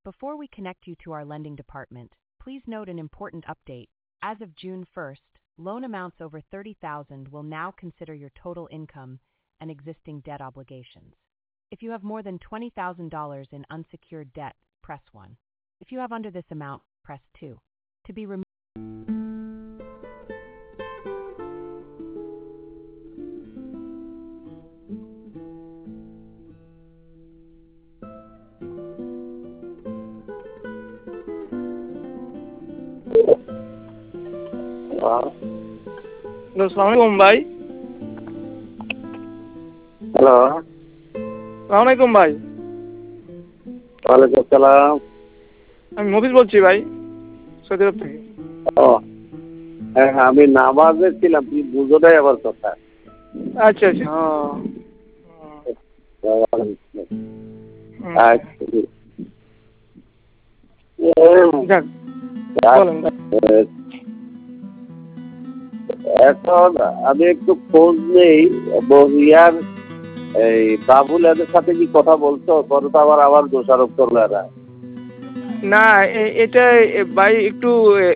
Before we connect you to our lending department, please note an important update. As of June 1st, loan amounts over $30,000 will now consider your total income and existing debt obligations. If you have more than $20,000 in unsecured debt, press 1. If you have under this amount, press 2. To be removed. আসসালামাইকুম ভাই। Hello, আসসালামাইকুম ভাই। ওয়ালাইকুম আসসালাম। আমি মফিজ বলছি ভাই, Saudi আরব থেকে। ও হ্যাঁ, আমি নামাজে ছিলাম, তুই বুঝো নাই আমার কথা। আচ্ছা আচ্ছা। যাক, বলেন ভাই। এখন আমি একটু খোঁজ নেই, বহিয়ার এই বাবুল এদের সাথে কি কথা বলছো? পরে তো আবার দোষারোপ করলো এরা। না, এটা ভাই একটু